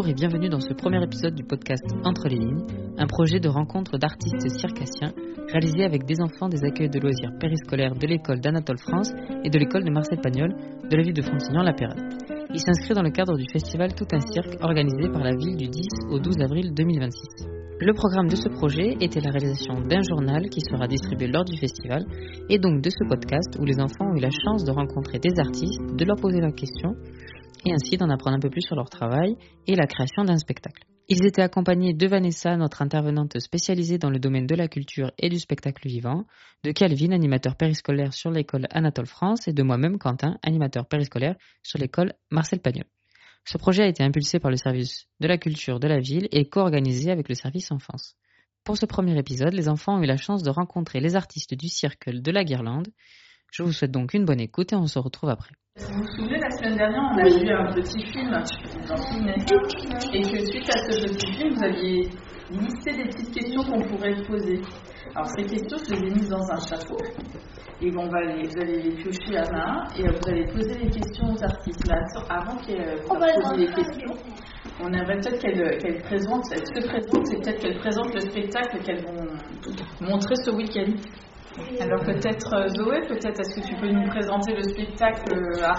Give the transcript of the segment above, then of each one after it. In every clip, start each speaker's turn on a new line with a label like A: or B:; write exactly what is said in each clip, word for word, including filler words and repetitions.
A: Bonjour et bienvenue dans ce premier épisode du podcast Entre les lignes, un projet de rencontre d'artistes circassiens réalisé avec des enfants des accueils de loisirs périscolaires de l'école d'Anatole France et de l'école de Marcel Pagnol de la ville de Frontignan-la-Pérade. Il s'inscrit dans le cadre du festival Tout un cirque organisé par la ville du dix au douze avril deux mille vingt-six. Le programme de ce projet était la réalisation d'un journal qui sera distribué lors du festival et donc de ce podcast où les enfants ont eu la chance de rencontrer des artistes, de leur poser la question et ainsi d'en apprendre un peu plus sur leur travail et la création d'un spectacle. Ils étaient accompagnés de Vanessa, notre intervenante spécialisée dans le domaine de la culture et du spectacle vivant, de Calvin, animateur périscolaire sur l'école Anatole France, et de moi-même, Quentin, animateur périscolaire sur l'école Marcel Pagnol. Ce projet a été impulsé par le service de la culture de la ville et co-organisé avec le service enfance. Pour ce premier épisode, les enfants ont eu la chance de rencontrer les artistes du cirque de la Guirlande. Je vous souhaite donc une bonne écoute et on se retrouve après.
B: Vous vous souvenez, la semaine dernière, on a vu un petit film, vous en souvenez, et que suite à ce petit film, vous aviez listé des petites questions qu'on pourrait poser. Alors ces questions, je les ai mises dans un chapeau, et on va les, vous allez les piocher à main, et vous allez poser les questions aux artistes. Mais avant qu'elles posent les questions, on aimerait peut-être qu'elles, qu'elles présentent, elles se présentent, c'est peut-être qu'elles présentent le spectacle qu'elles vont montrer ce week-end. Alors peut-être Zoé, peut-être est-ce que tu peux nous présenter le spectacle Arcanae ?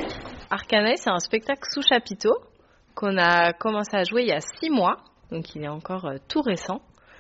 C: Arcanae, c'est un spectacle sous chapiteau qu'on a commencé à jouer il y a six mois, donc il est encore euh, tout récent.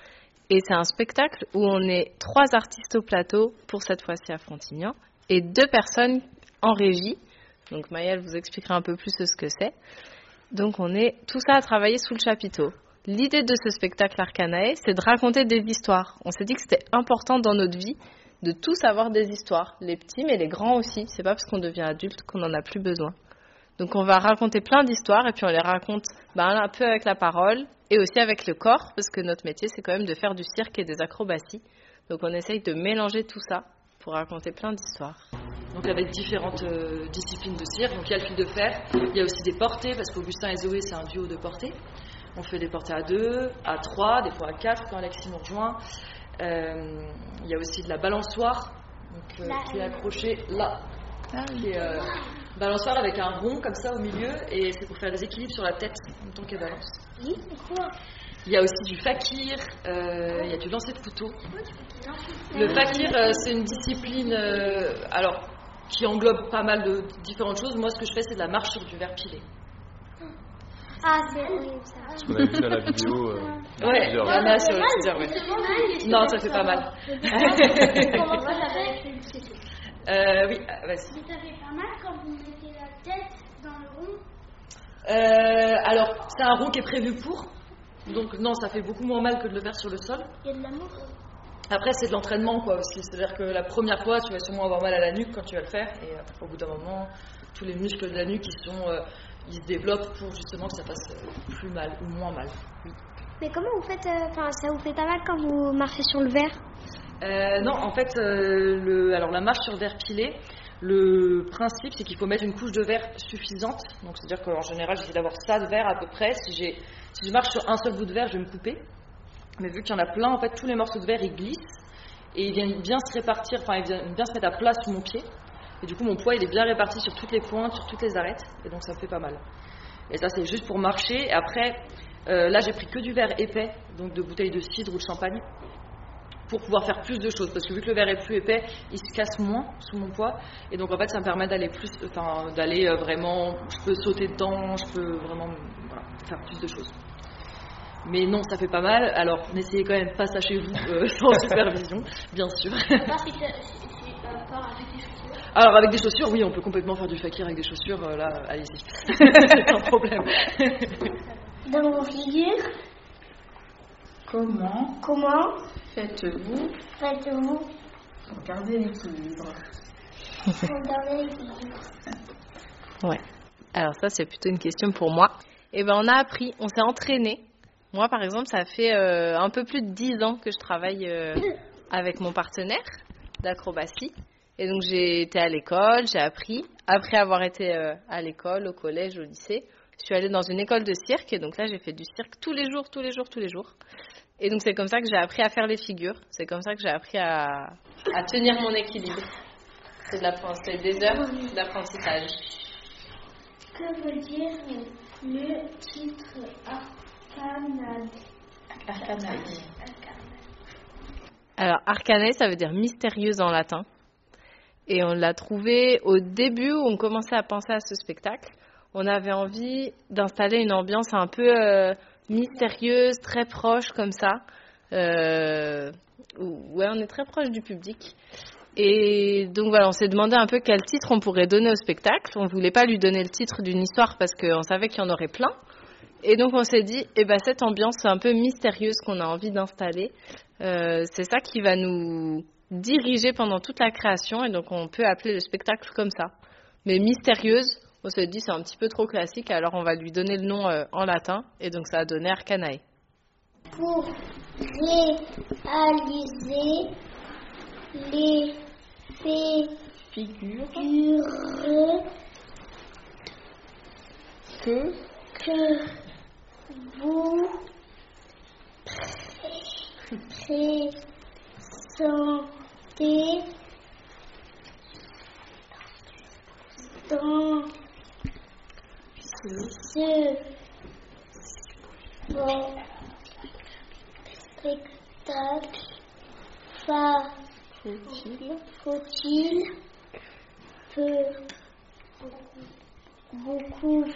C: Et c'est un spectacle où on est trois artistes au plateau, pour cette fois-ci à Frontignan, et deux personnes en régie. Donc Maëlle vous expliquera un peu plus ce que c'est. Donc on est tout ça à travailler sous le chapiteau. L'idée de ce spectacle Arcanae, c'est de raconter des histoires. On s'est dit que c'était important dans notre vie de tous avoir des histoires, les petits mais les grands aussi. C'est pas parce qu'on devient adulte qu'on en a plus besoin. Donc on va raconter plein d'histoires et puis on les raconte ben, un peu avec la parole et aussi avec le corps, parce que notre métier c'est quand même de faire du cirque et des acrobaties. Donc on essaye de mélanger tout ça pour raconter plein d'histoires.
D: Donc avec différentes euh, disciplines de cirque. Donc il y a le fil de fer, il y a aussi des portées, parce qu'Augustin et Zoé c'est un duo de portées. On fait des portées à deux, à trois, des fois à quatre quand Alexis nous rejoint. Euh, il y a aussi de la balançoire, donc, euh, qui est accrochée là. Ah, qui est, euh, balançoire avec un rond comme ça au milieu, et c'est pour faire des équilibres sur la tête en même temps qu'elle balance.
E: Oui, c'est quoi ?
D: Il y a aussi du fakir, euh, il y a du lancer de couteau. Le fakir, euh, c'est une discipline euh, alors, qui englobe pas mal de différentes choses. Moi, ce que je fais, c'est de la marche sur du verre pilé.
E: Ah, c'est oui, ça.
F: Parce qu'on a vu à la vidéo. Euh,
D: ouais, il y en a sur le teaser, ouais. Non, ça fait pas mal.
E: Comment ça s'appelle ?
D: euh, Oui, vas-y.
E: Mais ça fait pas mal quand vous mettez la tête dans le rond ?
D: euh, Alors, c'est un rond qui est prévu pour. Donc, non, ça fait beaucoup moins mal que de le faire sur le sol.
E: Il y a de l'amour.
D: Après, c'est de l'entraînement, quoi, aussi. C'est-à-dire que la première fois, tu vas sûrement avoir mal à la nuque quand tu vas le faire. Et après, au bout d'un moment, tous les muscles de la nuque, ils sont... Euh, ils se développent pour justement que ça fasse plus mal ou moins mal. Oui.
E: Mais comment vous faites, enfin, euh, ça vous fait pas mal quand vous marchez sur le verre ?
D: euh, Non, en fait, euh, le, alors la marche sur verre pilé, le principe c'est qu'il faut mettre une couche de verre suffisante. Donc c'est-à-dire qu'en général, j'essaie d'avoir ça de verre à peu près. Si, j'ai, si je marche sur un seul bout de verre, je vais me couper. Mais vu qu'il y en a plein, en fait, tous les morceaux de verre ils glissent et ils viennent bien se répartir, enfin ils viennent bien se mettre à plat sous mon pied. Et du coup, mon poids, il est bien réparti sur toutes les pointes, sur toutes les arêtes. Et donc, ça me fait pas mal. Et ça, c'est juste pour marcher. Et après, euh, là, j'ai pris que du verre épais, donc de bouteilles de cidre ou de champagne, pour pouvoir faire plus de choses. Parce que vu que le verre est plus épais, il se casse moins sous mon poids. Et donc, en fait, ça me permet d'aller plus, enfin, d'aller euh, vraiment... Je peux sauter dedans, je peux vraiment voilà, faire plus de choses. Mais non, ça fait pas mal. Alors, n'essayez quand même pas ça chez vous euh, sans supervision, bien sûr. Alors avec des chaussures, oui, on peut complètement faire du fakir avec des chaussures, euh, là, allez-y, c'est un problème.
E: Dans vos figures,
B: comment,
E: comment
B: faites-vous,
E: faites-vous
B: pour garder l'équilibre
E: pour garder l'équilibre ?
C: Ouais. Alors ça, c'est plutôt une question pour moi. Eh ben, on a appris, on s'est entraîné. Moi, par exemple, ça fait euh, un peu plus de dix ans que je travaille euh, avec mon partenaire d'acrobatie. Et donc, j'ai été à l'école, j'ai appris. Après avoir été euh, à l'école, au collège, au lycée, je suis allée dans une école de cirque. Et donc là, j'ai fait du cirque tous les jours, tous les jours, tous les jours. Et donc, c'est comme ça que j'ai appris à faire les figures. C'est comme ça que j'ai appris à, à tenir mon équilibre. C'est, de la, c'est des heures d'apprentissage.
E: Que veut dire le titre Arcanade.
B: Arcanade.
C: Alors, Arcanae, ça veut dire mystérieuse en latin. Et on l'a trouvé au début où on commençait à penser à ce spectacle. On avait envie d'installer une ambiance un peu euh, mystérieuse, très proche comme ça. Euh, où, ouais, on est très proche du public. Et donc voilà, on s'est demandé un peu quel titre on pourrait donner au spectacle. On ne voulait pas lui donner le titre d'une histoire parce qu'on savait qu'il y en aurait plein. Et donc on s'est dit, eh ben, cette ambiance un peu mystérieuse qu'on a envie d'installer, euh, c'est ça qui va nous diriger pendant toute la création. Et donc on peut appeler le spectacle comme ça. Mais mystérieuse, on s'est dit c'est un petit peu trop classique, alors on va lui donner le nom euh, en latin. Et donc ça a donné Arcanae.
E: Pour réaliser les figures
B: Que
E: que vous présentez dans ce spectacle, faut-il peu beaucoup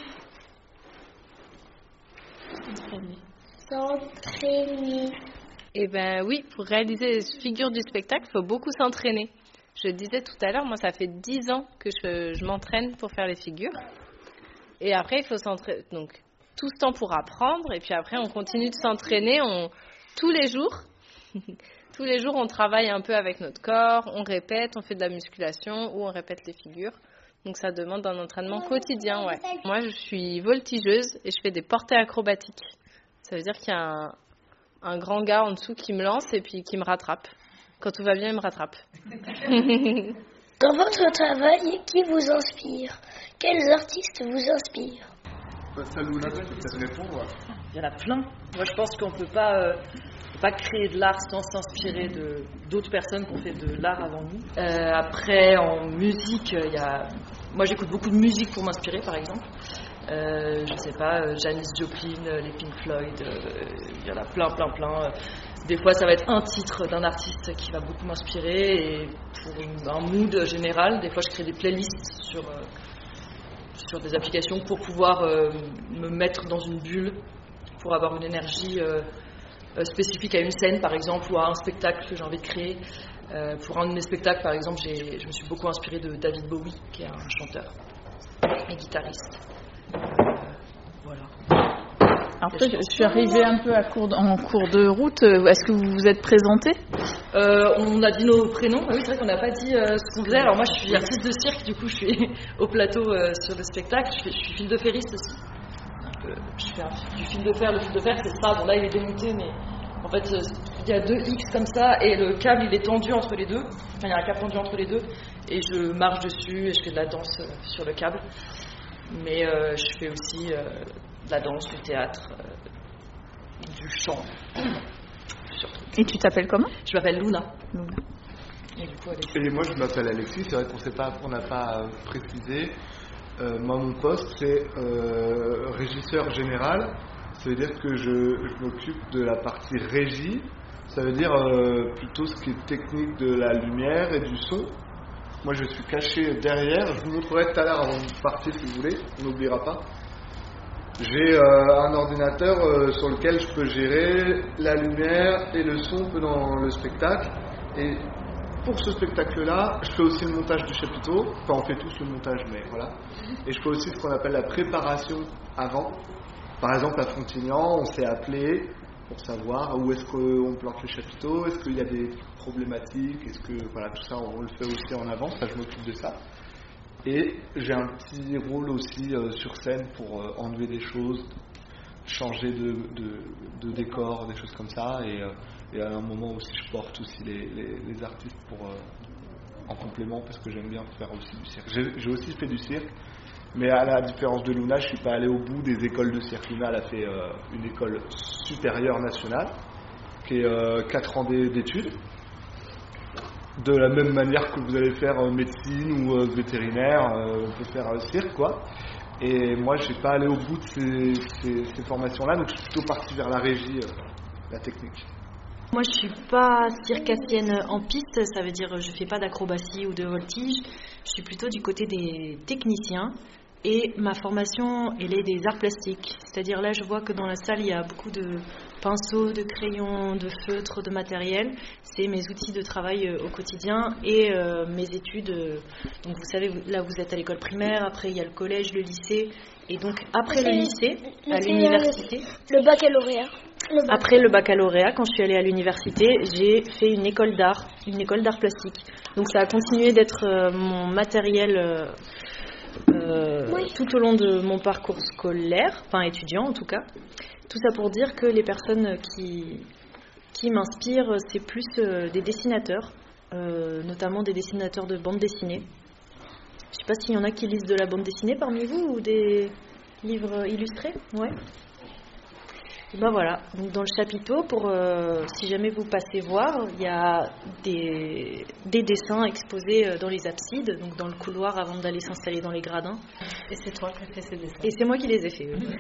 E: s'entraîner.
C: Eh bien oui, pour réaliser les figures du spectacle, il faut beaucoup s'entraîner. Je le disais tout à l'heure, moi ça fait dix ans que je, je m'entraîne pour faire les figures. Et après, il faut s'entraîner. Donc, tout ce temps pour apprendre. Et puis après, on continue de s'entraîner. On... Tous les jours, tous les jours, on travaille un peu avec notre corps. On répète, on fait de la musculation ou on répète les figures. Donc, ça demande un entraînement quotidien, ouais. Moi, je suis voltigeuse et je fais des portées acrobatiques. Ça veut dire qu'il y a un, un grand gars en dessous qui me lance et puis qui me rattrape. Quand tout va bien, il me rattrape.
G: Dans votre travail, qui vous inspire? Quels artistes vous inspirent?
F: Ça, Luna, tu peux peut-être répondre.
D: Il y en a plein. Moi, je pense qu'on ne peut pas, euh, pas créer de l'art sans s'inspirer de, d'autres personnes qui ont fait de l'art avant nous. Euh, après, en musique, il y a... moi, j'écoute beaucoup de musique pour m'inspirer, par exemple. Euh, je ne sais pas, euh, Janis Joplin, euh, les Pink Floyd, euh, il y en a plein, plein, plein. Des fois, ça va être un titre d'un artiste qui va beaucoup m'inspirer. Et pour une, un mood général, des fois, je crée des playlists sur... Euh, sur des applications pour pouvoir euh, me mettre dans une bulle, pour avoir une énergie euh, euh, spécifique à une scène, par exemple, ou à un spectacle que j'ai envie de créer. Euh, pour un de mes spectacles, par exemple, j'ai, je me suis beaucoup inspirée de David Bowie, qui est un chanteur et guitariste. Euh, voilà.
B: Après, je suis arrivée un peu à court, en cours de route. Est-ce que vous vous êtes présenté?
D: Euh, on a dit nos prénoms. Ah oui, c'est vrai qu'on n'a pas dit euh, ce qu'on faisait. Alors moi, je suis artiste de cirque, du coup, je suis au plateau euh, sur le spectacle. Je, fais, je suis fil de ferriste aussi. Donc, euh, je fais un, du fil de fer. Le fil de fer, c'est ça. Bon, là, il est démonté, mais en fait, euh, il y a deux X comme ça, et le câble, il est tendu entre les deux. Enfin, il y a un câble tendu entre les deux, et je marche dessus et je fais de la danse euh, sur le câble. Mais euh, je fais aussi euh, de la danse, du théâtre, euh, du chant. Surtout.
B: Et tu t'appelles comment?
D: Je m'appelle Luna.
B: Luna.
F: Et, du coup, et moi, je m'appelle Alexis. C'est vrai qu'on sait pas, on n'a pas euh, précisé. Euh, moi, mon poste, c'est euh, régisseur général. Ça veut dire que je, je m'occupe de la partie régie. Ça veut dire euh, plutôt ce qui est technique de la lumière et du son. Moi, je suis caché derrière. Je vous montrerai tout à l'heure avant de partir, si vous voulez. On n'oubliera pas. J'ai euh, un ordinateur euh, sur lequel je peux gérer la lumière et le son pendant le spectacle. Et pour ce spectacle-là, je fais aussi le montage du chapiteau. Enfin, on fait tous le montage, mais voilà. Et je fais aussi ce qu'on appelle la préparation avant. Par exemple, à Frontignan, on s'est appelé pour savoir où est-ce qu'on plante le chapiteau, est-ce qu'il y a des problématiques, est-ce que, voilà, tout ça, on le fait aussi en avance. Ça, je m'occupe de ça. Et j'ai un petit rôle aussi euh, sur scène pour euh, enlever des choses, changer de, de, de décor, des choses comme ça. Et, euh, et à un moment aussi, je porte aussi les, les, les artistes pour, euh, en complément, parce que j'aime bien faire aussi du cirque. J'ai, j'ai aussi fait du cirque, mais à la différence de Luna, je ne suis pas allé au bout des écoles de cirque. Luna, elle a fait euh, une école supérieure nationale, qui est euh, quatre ans d'études. De la même manière que vous allez faire euh, médecine ou euh, vétérinaire, euh, on peut faire euh, cirque, quoi. Et moi, je n'ai pas allé au bout de ces, ces, ces formations-là, donc je suis plutôt parti vers la régie, euh, la technique.
H: Moi, je suis pas circassienne en piste, ça veut dire je fais pas d'acrobatie ou de voltige. Je suis plutôt du côté des techniciens et ma formation, elle est des arts plastiques. C'est-à-dire là, je vois que dans la salle, il y a beaucoup de pinceaux, de crayons, de feutres, de matériel. C'est mes outils de travail au quotidien et euh, mes études. Donc vous savez, là vous êtes à l'école primaire, après il y a le collège, le lycée. Et donc après le lycée, à l'université...
G: Le baccalauréat.
H: Le bac. Après le baccalauréat, quand je suis allée à l'université, j'ai fait une école d'art, une école d'art plastique. Donc ça a continué d'être euh, mon matériel euh, euh, oui. tout au long de mon parcours scolaire, enfin étudiant en tout cas. Tout ça pour dire que les personnes qui, qui m'inspirent, c'est plus euh, des dessinateurs, euh, notamment des dessinateurs de bande dessinée. Je ne sais pas s'il y en a qui lisent de la bande dessinée parmi vous ou des livres illustrés. Ouais. Et ben voilà, donc dans le chapiteau, pour, euh, si jamais vous passez voir, il y a des, des dessins exposés dans les absides, donc dans le couloir avant d'aller s'installer dans les gradins.
C: Et c'est toi qui as fait ces dessins.
H: Et c'est moi qui les ai faits, oui.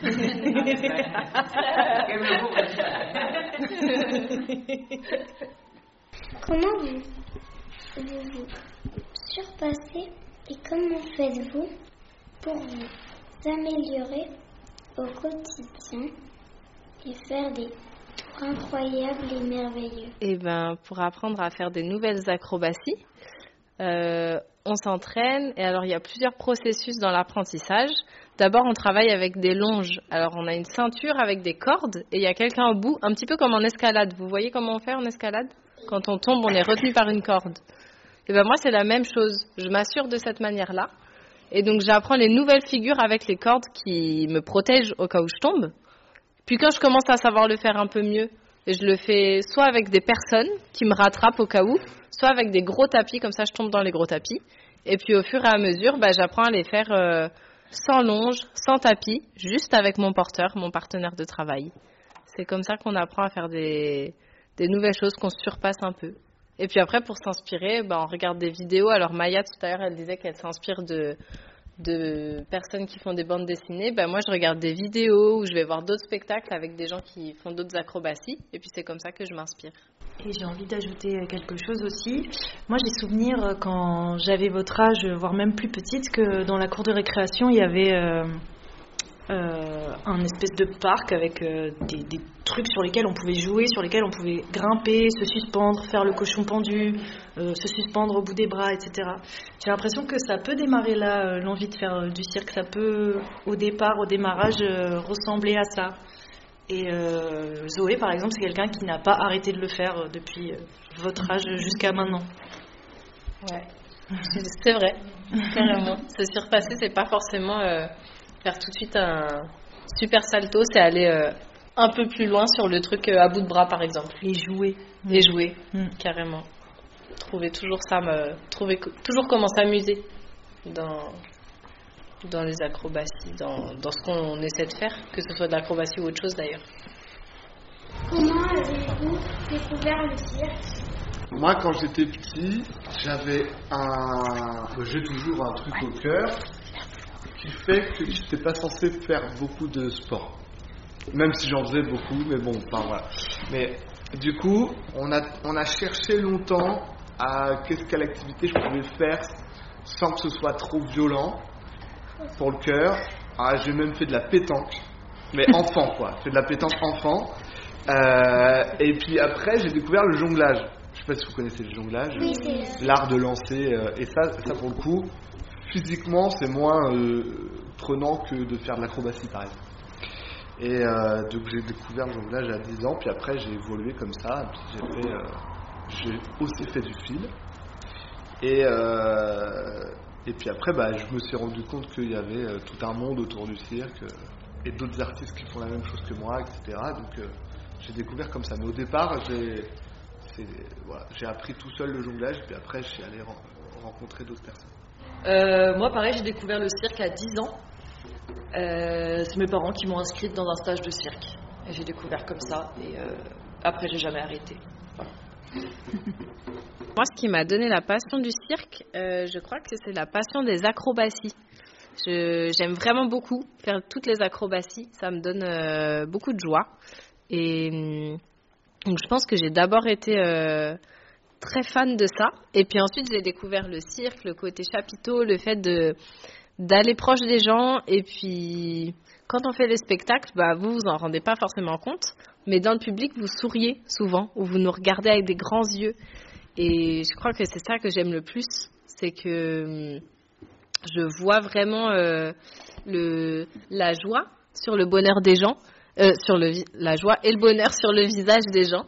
E: Comment vous, vous vous surpassez et comment faites-vous pour vous améliorer au quotidien et faire des tours incroyables et merveilleux?
C: Et ben, pour apprendre à faire des nouvelles acrobaties, euh, on s'entraîne. Et alors, il y a plusieurs processus dans l'apprentissage. D'abord, on travaille avec des longes. Alors, on a une ceinture avec des cordes et il y a quelqu'un au bout, un petit peu comme en escalade. Vous voyez comment on fait en escalade? Quand on tombe, on est retenu par une corde. Et ben moi, c'est la même chose. Je m'assure de cette manière-là. Et donc, j'apprends les nouvelles figures avec les cordes qui me protègent au cas où je tombe. Puis quand je commence à savoir le faire un peu mieux, je le fais soit avec des personnes qui me rattrapent au cas où, soit avec des gros tapis, comme ça je tombe dans les gros tapis. Et puis au fur et à mesure, bah, j'apprends à les faire euh, sans longe, sans tapis, juste avec mon porteur, mon partenaire de travail. C'est comme ça qu'on apprend à faire des, des nouvelles choses, qu'on se surpasse un peu. Et puis après, pour s'inspirer, bah, on regarde des vidéos. Alors Maya, tout à l'heure, elle disait qu'elle s'inspire de... de personnes qui font des bandes dessinées, ben moi je regarde des vidéos ou je vais voir d'autres spectacles avec des gens qui font d'autres acrobaties et puis c'est comme ça que je m'inspire.
H: Et j'ai envie d'ajouter quelque chose aussi. Moi j'ai souvenir quand j'avais votre âge, voire même plus petite, que dans la cour de récréation il y avait euh, euh, un espèce de parc avec euh, des, des trucs sur lesquels on pouvait jouer, sur lesquels on pouvait grimper, se suspendre, faire le cochon pendu, euh, se suspendre au bout des bras, et cetera. J'ai l'impression que ça peut démarrer là, euh, l'envie de faire euh, du cirque, ça peut au départ, au démarrage, euh, ressembler à ça. Et euh, Zoé, par exemple, c'est quelqu'un qui n'a pas arrêté de le faire euh, depuis euh, votre âge jusqu'à maintenant.
C: Ouais, c'est vrai, carrément. Se surpasser, c'est pas forcément euh, faire tout de suite un super salto, c'est aller euh, un peu plus loin sur le truc euh, à bout de bras, par exemple.
H: Et jouer.
C: Et jouer,
H: mmh.
C: carrément. Trouver toujours ça, me, trouver toujours comment s'amuser dans, dans les acrobaties, dans, dans ce qu'on essaie de faire, que ce soit de l'acrobatie ou autre chose d'ailleurs.
E: Comment avez-vous découvert le cirque?
F: Moi, quand j'étais petit, j'avais un... J'ai toujours un truc au cœur qui fait que je n'étais pas censé faire beaucoup de sport. Même si j'en faisais beaucoup, mais bon, enfin voilà. Mais du coup, on a, on a cherché longtemps à qu'est-ce quelle activité je pouvais faire sans que ce soit trop violent pour le cœur. Ah, j'ai même fait de la pétanque, mais enfant quoi. J'ai fait de la pétanque enfant. Euh, et puis après, j'ai découvert le jonglage. Je sais pas si vous connaissez le jonglage,
E: oui, c'est...
F: l'art de lancer. Euh, et ça, ça pour le coup, physiquement, c'est moins euh, prenant que de faire de l'acrobatie, par exemple. Et euh, donc j'ai découvert le jonglage à dix ans, puis après j'ai évolué comme ça. Et puis j'ai fait, euh, j'ai aussi fait du fil. Et euh, et puis après, bah, je me suis rendu compte qu'il y avait euh, tout un monde autour du cirque euh, et d'autres artistes qui font la même chose que moi, et cetera. Donc euh, j'ai découvert comme ça. Mais au départ, j'ai c'est, voilà, j'ai appris tout seul le jonglage, puis après je suis allé re- rencontrer d'autres personnes.
D: Euh, moi, pareil, j'ai découvert le cirque à dix ans. Euh, c'est mes parents qui m'ont inscrite dans un stage de cirque. Et j'ai découvert comme ça. Et euh, après, j'ai jamais arrêté. Voilà.
C: Moi, ce qui m'a donné la passion du cirque, euh, je crois que c'est la passion des acrobaties. Je, j'aime vraiment beaucoup faire toutes les acrobaties. Ça me donne euh, beaucoup de joie. Et donc, je pense que j'ai d'abord été euh, très fan de ça. Et puis ensuite, j'ai découvert le cirque, le côté chapiteau, le fait de, d'aller proche des gens. Et puis, quand on fait les spectacles, bah, vous vous en rendez pas forcément compte. Mais dans le public, vous souriez souvent, ou vous nous regardez avec des grands yeux. Et je crois que c'est ça que j'aime le plus. C'est que je vois vraiment euh, le, la joie sur le bonheur des gens. Euh, sur le, la joie et le bonheur sur le visage des gens.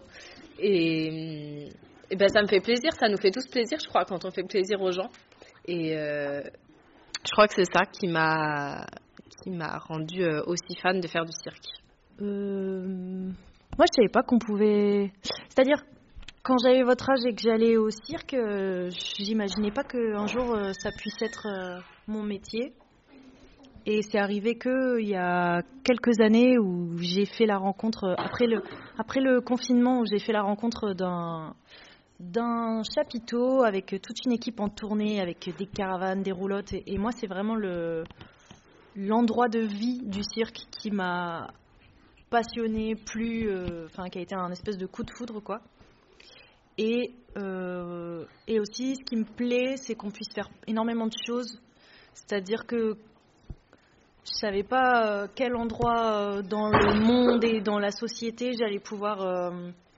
C: Et, et ben, ça me fait plaisir, ça nous fait tous plaisir, je crois, quand on fait plaisir aux gens. Et euh, je crois que c'est ça qui m'a, qui m'a rendue euh, aussi fan de faire du cirque.
H: Euh, moi, je savais pas qu'on pouvait... C'est-à-dire, quand j'avais votre âge et que j'allais au cirque, euh, j'imaginais pas qu'un jour, euh, ça puisse être euh, mon métier. Et c'est arrivé qu'il y a quelques années où j'ai fait la rencontre, après le, après le confinement, où j'ai fait la rencontre d'un, d'un chapiteau avec toute une équipe en tournée, avec des caravanes, des roulottes. Et, et moi, c'est vraiment le, l'endroit de vie du cirque qui m'a passionnée, plus, euh, enfin, qui a été un espèce de coup de foudre, quoi. Et, euh, et aussi, ce qui me plaît, c'est qu'on puisse faire énormément de choses. C'est-à-dire que je savais pas euh, quel endroit euh, dans le monde et dans la société j'allais pouvoir euh,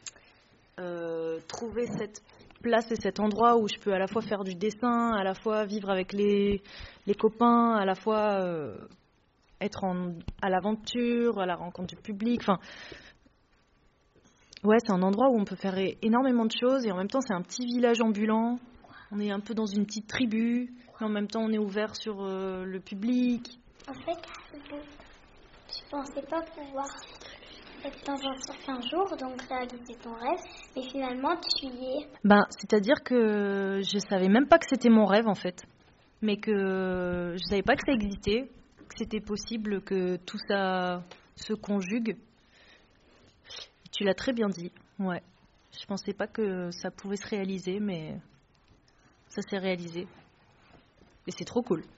H: euh, trouver cette place et cet endroit où je peux à la fois faire du dessin, à la fois vivre avec les, les copains, à la fois euh, être en, à l'aventure, à la rencontre du public. Enfin, ouais, c'est un endroit où on peut faire énormément de choses et en même temps c'est un petit village ambulant. On est un peu dans une petite tribu, mais en même temps on est ouvert sur euh, le public.
E: En fait, je pensais pas pouvoir être dans un cirque un jour, donc réaliser ton rêve, mais finalement tu y es.
H: Ben, c'est-à-dire que je savais même pas que c'était mon rêve en fait, mais que je savais pas que ça existait, que c'était possible que tout ça se conjugue. Tu l'as très bien dit, ouais. Je pensais pas que ça pouvait se réaliser, mais ça s'est réalisé. Et c'est trop cool.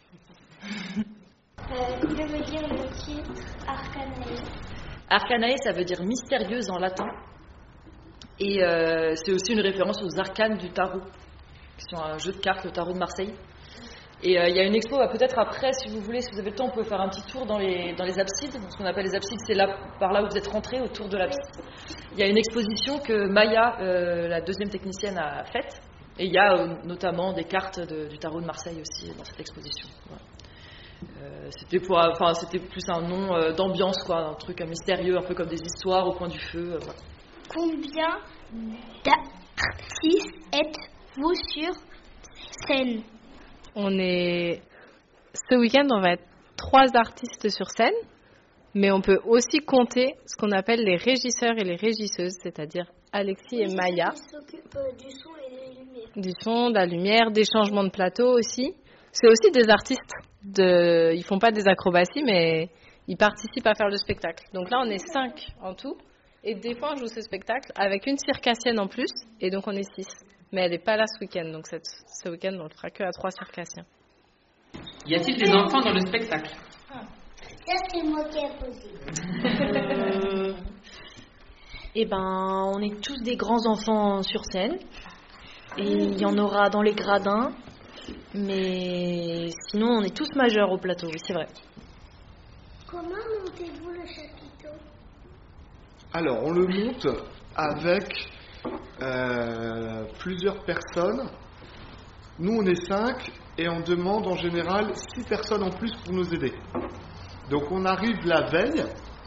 E: Euh, que veut dire le titre Arcanae?
D: Arcanae, ça veut dire mystérieuse en latin. Et euh, c'est aussi une référence aux arcanes du tarot, qui sont un jeu de cartes, le tarot de Marseille. Et il euh, y a une expo, bah, peut-être après, si vous voulez, si vous avez le temps, on peut faire un petit tour dans les, dans les absides. Donc, ce qu'on appelle les absides, c'est là, par là où vous êtes rentrés, autour de l'abside. Il y a une exposition que Maya, euh, la deuxième technicienne, a faite. Et il y a euh, notamment des cartes de, du tarot de Marseille aussi dans cette exposition. Voilà. Euh, c'était, pour, enfin, c'était plus un nom euh, d'ambiance, quoi, un truc un mystérieux, un peu comme des histoires au coin du feu. Euh, voilà.
E: Combien d'artistes êtes-vous sur scène?
C: On est... Ce week-end, on va être trois artistes sur scène, mais on peut aussi compter ce qu'on appelle les régisseurs et les régisseuses, c'est-à-dire Alexis et Maya.
E: Qui s'occupent du son et des lumières.
C: Du son, de la lumière, des changements de plateau aussi. C'est aussi des artistes. De... Ils font pas des acrobaties, mais ils participent à faire le spectacle. Donc là, on est cinq en tout. Et des fois, on joue ce spectacle avec une circassienne en plus. Et donc, on est six. Mais elle n'est pas là ce week-end. Donc cette... ce week-end, on le fera que à trois circassiens.
A: Y a-t-il des enfants dans le spectacle?
E: Ça, c'est moi qui ai posé.
H: euh... Eh ben, on est tous des grands enfants sur scène. Et il y en aura dans les gradins. Mais sinon, on est tous majeurs au plateau, oui, c'est vrai.
E: Comment montez-vous le chapiteau?
F: Alors, on le monte avec euh, plusieurs personnes. Nous, on est cinq et on demande en général six personnes en plus pour nous aider. Donc, on arrive la veille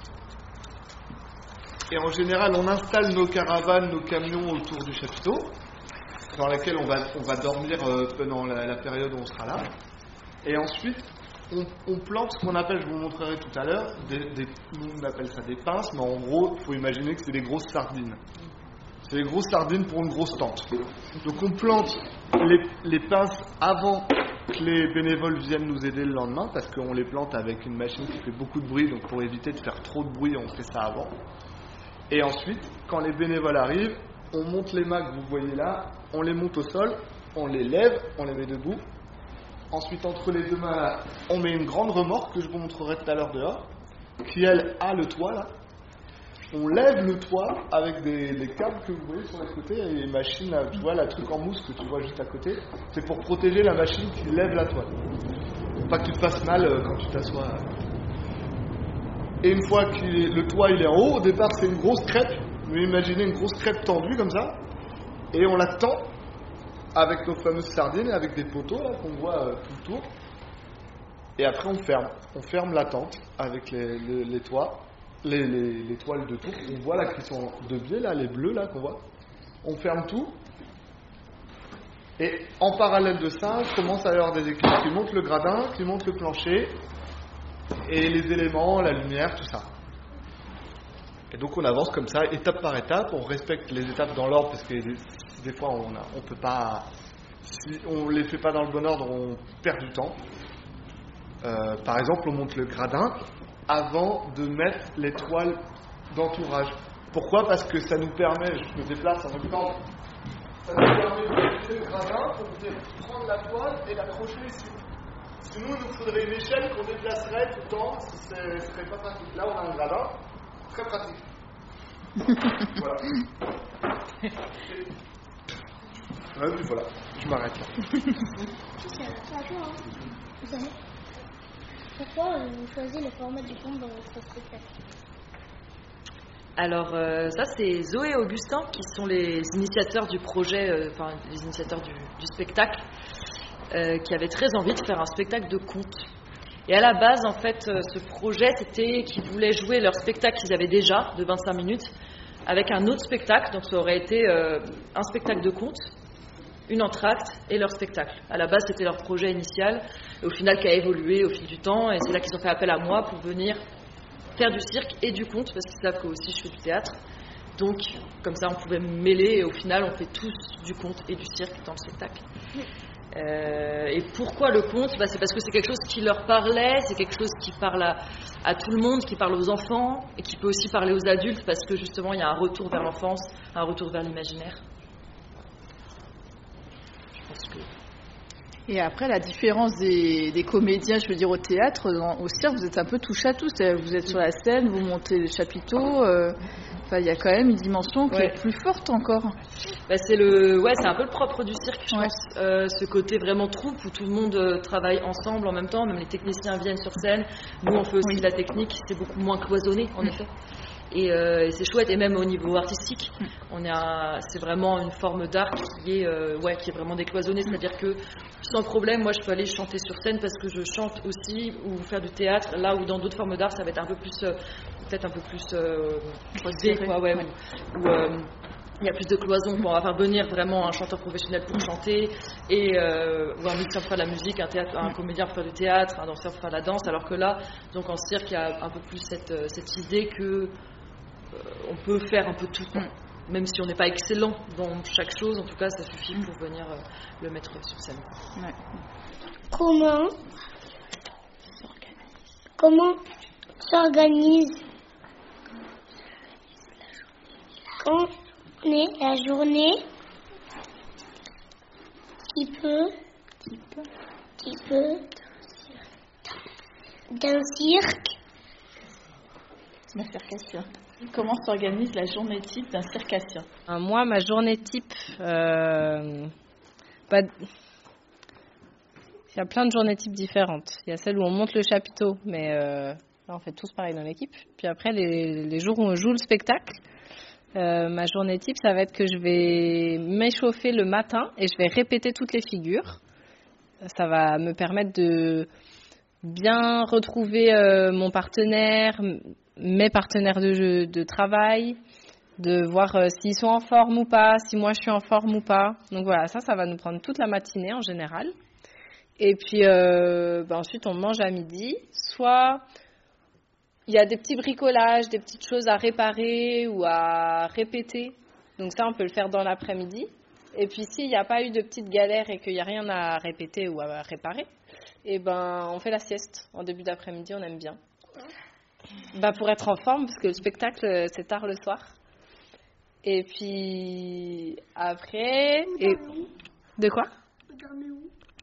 F: et en général, on installe nos caravanes, nos camions autour du chapiteau, dans laquelle on va, on va dormir euh, pendant la, la période où on sera là. Et ensuite, on, on plante ce qu'on appelle, je vous montrerai tout à l'heure, des, des, nous on appelle ça des pinces, mais en gros, il faut imaginer que c'est des grosses sardines. C'est des grosses sardines pour une grosse tente. Donc on plante les, les pinces avant que les bénévoles viennent nous aider le lendemain, parce qu'on les plante avec une machine qui fait beaucoup de bruit, donc pour éviter de faire trop de bruit, on fait ça avant. Et ensuite, quand les bénévoles arrivent, on monte les mâts que vous voyez là, on les monte au sol, on les lève, on les met debout, Ensuite, entre les deux mains, là, on met une grande remorque que je vous montrerai tout à l'heure dehors, qui elle a le toit là. On lève le toit avec des, des câbles que vous voyez sur les côtés et les machines, là, tu vois, la truc en mousse que tu vois juste à côté, c'est pour protéger la machine qui lève la toile. Pour pas que tu te fasses mal euh, quand tu t'assois. Et une fois que le toit il est en haut, au départ c'est une grosse crêpe, vous imaginez une grosse crêpe tendue comme ça, et on la tend avec nos fameuses sardines, avec des poteaux là qu'on voit euh, tout le tour. Et après on ferme, on ferme la tente avec les, les, les toits. Les, les, les toiles de tour, on voit là qui sont de biais, là, les bleus là qu'on voit. On ferme tout. Et en parallèle de ça, je commence à y avoir des équipes qui montent le gradin, qui montent le plancher, et les éléments, la lumière, tout ça. Et donc on avance comme ça, étape par étape, on respecte les étapes dans l'ordre, parce que des, des fois on a, on peut pas, si on les fait pas dans le bon ordre, on perd du temps. Euh, par exemple, on monte le gradin avant de mettre les toiles d'entourage. Pourquoi ? Parce que ça nous permet, je me déplace en même temps, ça nous permet de mettre le gradin pour venir prendre la toile et l'accrocher ici. Sinon, il nous faudrait une échelle qu'on déplacerait tout le temps, ce ne serait pas pratique. Là, on a un gradin, très pratique. Voilà. Ouais, puis voilà, je m'arrête là.
E: C'est à toi, hein. Vous savez pourquoi vous choisissez le format du conte dans votre spectacle ?
D: Alors euh, ça c'est Zoé et Augustin qui sont les initiateurs du projet, euh, enfin les initiateurs du, du spectacle, euh, qui avaient très envie de faire un spectacle de conte. Et à la base en fait euh, ce projet c'était qu'ils voulaient jouer leur spectacle qu'ils avaient déjà de vingt-cinq minutes avec un autre spectacle, donc ça aurait été euh, un spectacle de conte, une entracte et leur spectacle. À la base, c'était leur projet initial, et au final, qui a évolué au fil du temps, et c'est là qu'ils ont fait appel à moi pour venir faire du cirque et du conte, parce qu'ils savent que aussi je fais du théâtre. Donc, comme ça, on pouvait me mêler, et au final, on fait tous du conte et du cirque dans le spectacle. Euh, et pourquoi le conte ? Bah, c'est parce que c'est quelque chose qui leur parlait, c'est quelque chose qui parle à, à tout le monde, qui parle aux enfants, et qui peut aussi parler aux adultes, parce que justement, il y a un retour vers l'enfance, un retour vers l'imaginaire.
I: Et après, la différence des, des comédiens, je veux dire, au théâtre, dans, au cirque, vous êtes un peu touche à tout. Vous êtes sur la scène, vous montez les chapiteaux. Euh, enfin, il y a quand même une dimension qui ouais. est plus forte encore.
D: Bah, c'est le, ouais, c'est un peu le propre du cirque, je ouais. pense. Euh, ce côté vraiment troupe où tout le monde euh, travaille ensemble en même temps. Même les techniciens viennent sur scène. Nous, on fait aussi oui. la technique. C'est beaucoup moins cloisonné, en mmh. effet. Et, euh, et c'est chouette, et même au niveau artistique, on a, c'est vraiment une forme d'art qui est, euh, ouais, qui est vraiment décloisonnée, c'est-à-dire que sans problème, moi je peux aller chanter sur scène parce que je chante aussi, ou faire du théâtre, là où dans d'autres formes d'art ça va être un peu plus, euh, peut-être un peu plus euh, creusé, quoi, ouais, ouais. Où, euh, il y a plus de cloison, bon, on va faire venir vraiment un chanteur professionnel pour chanter, et, euh, ou un musicien pour faire de la musique, un, théâtre, un comédien pour faire du théâtre, un danseur pour faire de la danse, alors que là, donc en cirque, il y a un peu plus cette, cette idée que on peut faire un peu tout, mm. même si on n'est pas excellent dans chaque chose, en tout cas ça suffit pour venir euh, le mettre sur scène. Ouais.
E: Comment Comment s'organise quand on est la journée qui peut qui peut, qui peut d'un cirque
I: d'un circassien. Comment s'organise la journée type d'un circassien ?
C: Moi, ma journée type, euh, bah, il y a plein de journées types différentes. Il y a celle où on monte le chapiteau, mais euh, là, on fait tous pareil dans l'équipe. Puis après, les, les jours où on joue le spectacle, euh, ma journée type, ça va être que je vais m'échauffer le matin et je vais répéter toutes les figures. Ça va me permettre de bien retrouver euh, mon partenaire, mes partenaires de, jeu, de travail, de voir euh, s'ils sont en forme ou pas, si moi je suis en forme ou pas. Donc voilà, ça, ça va nous prendre toute la matinée en général. Et puis euh, ben ensuite, on mange à midi. Soit il y a des petits bricolages, des petites choses à réparer ou à répéter. Donc ça, on peut le faire dans l'après-midi. Et puis s'il n'y a pas eu de petites galères et qu'il n'y a rien à répéter ou à réparer, et ben on fait la sieste en début d'après-midi, on aime bien. Bah pour être en forme, parce que le spectacle, c'est tard le soir. Et puis, après... Et... De quoi ?
E: Vous dormez où ?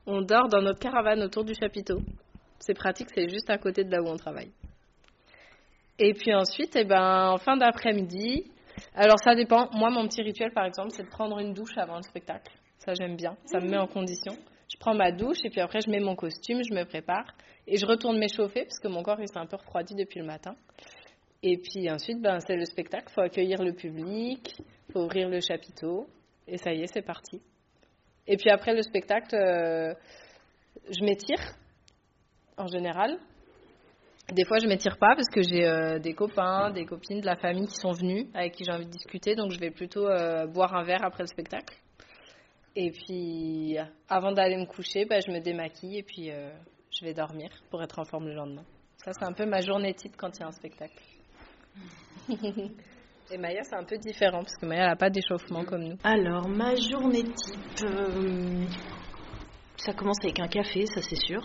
C: on dort dans notre caravane autour du chapiteau. C'est pratique, c'est juste à côté de là où on travaille. Et puis ensuite, eh ben, en fin d'après-midi, alors ça dépend. Moi, mon petit rituel, par exemple, c'est de prendre une douche avant le spectacle. Ça, j'aime bien. Ça me met en condition. Je prends ma douche et puis après, je mets mon costume, je me prépare et je retourne m'échauffer parce que mon corps, il s'est un peu refroidi depuis le matin. Et puis ensuite, ben, c'est le spectacle. Il faut accueillir le public, il faut ouvrir le chapiteau et ça y est, c'est parti. Et puis après le spectacle, euh, je m'étire en général. Des fois, je m'étire pas parce que j'ai euh, des copains, des copines de la famille qui sont venus, avec qui j'ai envie de discuter. Donc, je vais plutôt euh, boire un verre après le spectacle. Et puis, avant d'aller me coucher, bah, je me démaquille et puis euh, je vais dormir pour être en forme le lendemain. Ça, c'est un peu ma journée type quand il y a un spectacle. Et Maya, c'est un peu différent parce que Maya, elle n'a pas d'échauffement comme nous.
H: Alors, ma journée type, euh, ça commence avec un café, ça c'est sûr.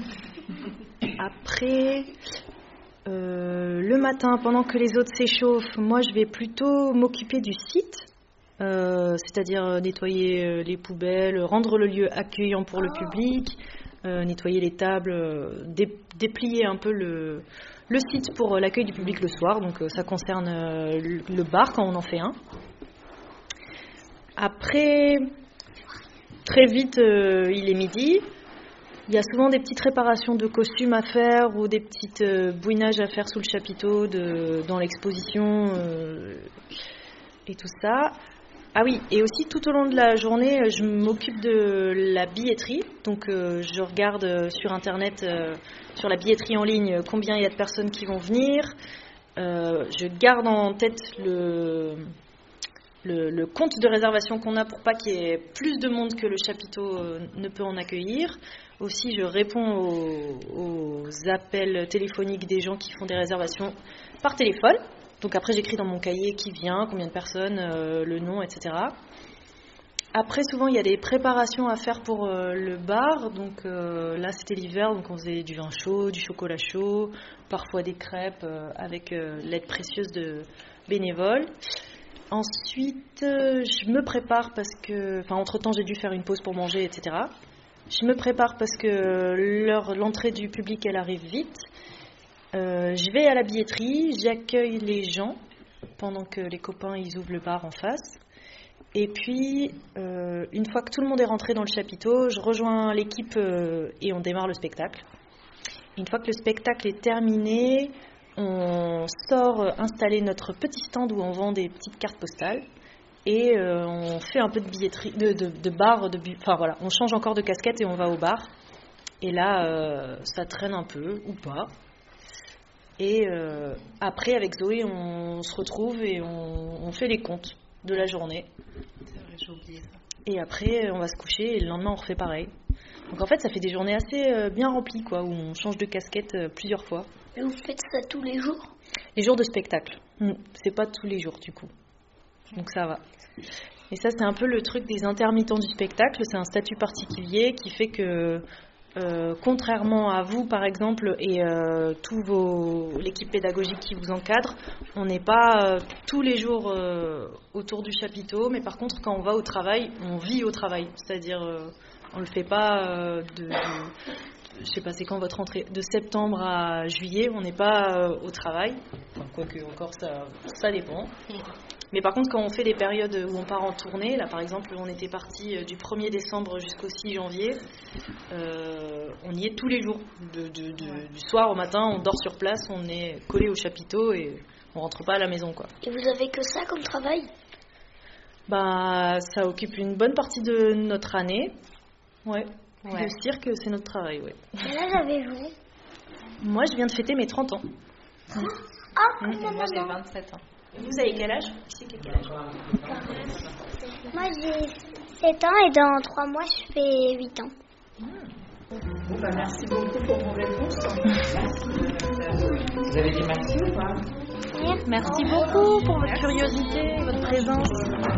H: Après, euh, le matin, pendant que les autres s'échauffent, moi je vais plutôt m'occuper du site, euh, c'est-à-dire nettoyer les poubelles, rendre le lieu accueillant pour le public, euh, nettoyer les tables, euh, dé- déplier un peu le... Le site pour l'accueil du public le soir, donc ça concerne le bar quand on en fait un. Après, très vite, euh, il est midi. Il y a souvent des petites réparations de costumes à faire ou des petites euh, bouinages à faire sous le chapiteau de, dans l'exposition euh, et tout ça. Ah oui, et aussi tout au long de la journée, je m'occupe de la billetterie. Donc euh, je regarde sur Internet, euh, sur la billetterie en ligne, combien il y a de personnes qui vont venir. Euh, je garde en tête le, le, le compte de réservation qu'on a pour pas qu'il y ait plus de monde que le chapiteau euh, ne peut en accueillir. Aussi, je réponds aux, aux appels téléphoniques des gens qui font des réservations par téléphone. Donc après, j'écris dans mon cahier qui vient, combien de personnes, euh, le nom, et cetera. Après, souvent, il y a des préparations à faire pour euh, le bar. Donc euh, là, c'était l'hiver, donc on faisait du vin chaud, du chocolat chaud, parfois des crêpes euh, avec euh, l'aide précieuse de bénévoles. Ensuite, euh, je me prépare parce que... Enfin, entre-temps, j'ai dû faire une pause pour manger, et cetera. Je me prépare parce que l'heure, l'entrée du public, elle arrive vite. Euh, je vais à la billetterie, j'accueille les gens pendant que les copains ils ouvrent le bar en face. Et puis, euh, une fois que tout le monde est rentré dans le chapiteau, je rejoins l'équipe euh, et on démarre le spectacle. Une fois que le spectacle est terminé, on sort installer notre petit stand où on vend des petites cartes postales. Et euh, on fait un peu de billetterie, de, de, de bar, de bu... enfin voilà, on change encore de casquette et on va au bar. Et là, euh, ça traîne un peu, ou pas. Et euh, après, avec Zoé, on se retrouve et on, on fait les comptes de la journée.
C: C'est vrai, j'ai oublié ça.
H: Et après, on va se coucher et le lendemain, on refait pareil. Donc en fait, ça fait des journées assez euh, bien remplies, quoi, où on change de casquette euh, plusieurs fois.
G: Et vous faites ça tous les jours?
H: Les jours de spectacle. Mmh. C'est pas tous les jours, du coup. Donc ça va. Et ça, c'est un peu le truc des intermittents du spectacle. C'est un statut particulier qui fait que... Euh, contrairement à vous par exemple et euh, tous vos l'équipe pédagogique qui vous encadre, on n'est pas euh, tous les jours euh, autour du chapiteau, mais par contre quand on va au travail, on vit au travail, c'est-à-dire euh, on le fait pas euh, de, de je sais pas c'est quand votre rentrée, de septembre à juillet, on n'est pas euh, au travail, enfin, quoique encore ça, ça dépend. Mais par contre, quand on fait des périodes où on part en tournée, là par exemple, on était parti du premier décembre jusqu'au six janvier, euh, on y est tous les jours. De, de, de, ouais. Du soir au matin, on dort sur place, on est collé au chapiteau et on rentre pas à la maison, quoi.
G: Et vous avez que ça comme travail?
H: Bah, ça occupe une bonne partie de notre année. Ouais. ouais. Le cirque, c'est notre travail, ouais.
G: Quel âge avez-vous?
H: Moi, je viens de fêter mes trente ans.
G: Ah,
C: mmh. Et moi, j'ai vingt-sept ans.
H: Vous avez quel âge? Qui c'est qui a quel âge?
E: Moi j'ai sept ans et dans trois mois je fais huit ans.
B: Mmh. Bon, bah, merci beaucoup pour vos réponses.
A: Vous avez dit merci ou pas?
E: Merci,
H: merci beaucoup pour votre curiosité et votre présence.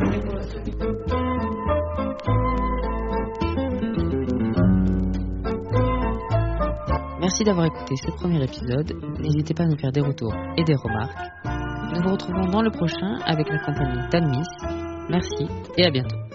A: Merci d'avoir écouté ce premier épisode. N'hésitez pas à nous faire des retours et des remarques. Nous vous retrouvons dans le prochain avec la compagnie d'Anne Miss. Merci et à bientôt.